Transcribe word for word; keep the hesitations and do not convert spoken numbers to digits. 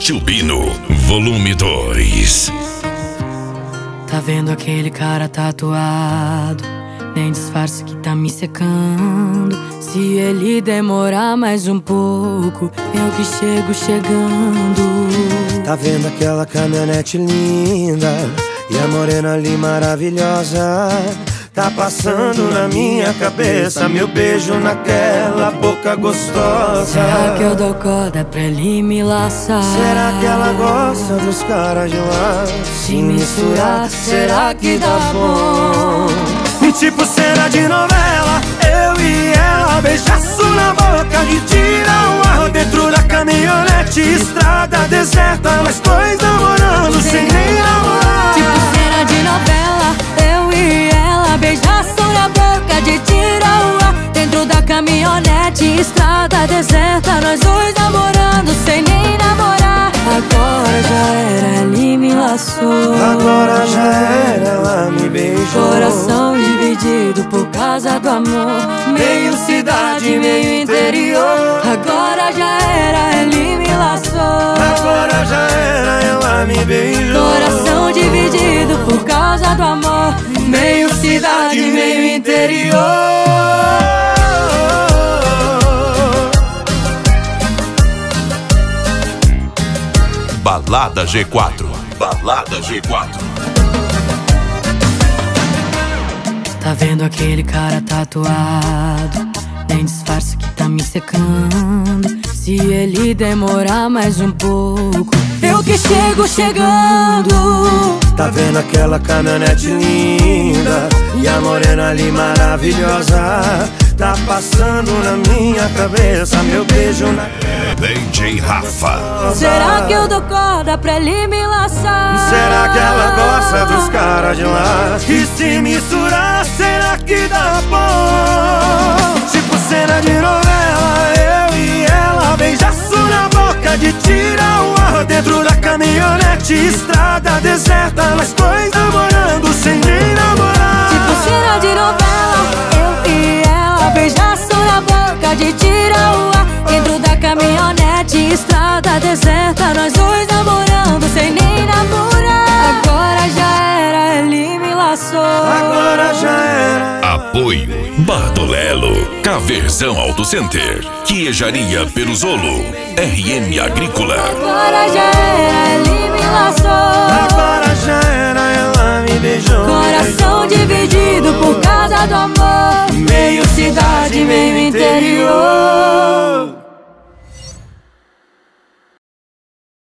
Tio Bino, volume dois. Tá vendo aquele cara tatuado? Nem disfarce que tá me secando. Se ele demorar mais um pouco, eu que chego chegando. Tá vendo aquela caminhonete linda e a morena ali maravilhosa? Tá passando na minha cabeça meu beijo naquela boca gostosa. Será que eu dou corda pra ele me laçar? Será que ela gosta dos caras de lá? Se misturar, será que dá bom? E tipo cena de novela, eu e ela, beijaço na boca de tirar o ar dentro da caminhonete, estrada deserta, nós dois namorando sem nem namorar. Tipo cena de novela, eu e ela, beijaço na boca de tirar o ar dentro da caminhonete, estrada deserta, nós dois namorando sem nem namorar. Agora já era, ele me laçou. Agora já era, ela me beijou. Coração dividido por causa do amor, meio cidade, meio interior. Agora já era, ele me laçou. Agora já era, ela me beijou. Coração dividido por causa do amor, meio cidade, meio interior. Balada G quatro. Balada G quatro. Tá vendo aquele cara tatuado? Nem disfarce que tá me secando. Se ele demorar mais um pouco, eu que chego chegando. Tá vendo aquela caminhonete linda e a morena ali maravilhosa? Tá passando na minha cabeça meu beijo na... D J Rafa. Será que eu dou corda pra ele me laçar? Será que ela gosta dos caras de lá? E se misturar, será que dá bom? Tipo cena de novela, eu e ela, beijaço na boca de tirar o ar dentro da caminhonete, estrada deserta, nós dois namorando sem nem namorar. Tipo cena de novela, eu e ela, beijaço na boca de tirar o ar dentro da caminhonete, estrada deserta, nós dois namorando sem nem namorar. Agora já era, ele me laçou. Agora já era. Apoio Bardolelo, Caverzão Auto Center, Queijaria Peruzolo, R M Agrícola. Agora já era, ele me laçou. Agora já era, ela me beijou. Coração dividido por causa do amor, meio cidade, meio interior.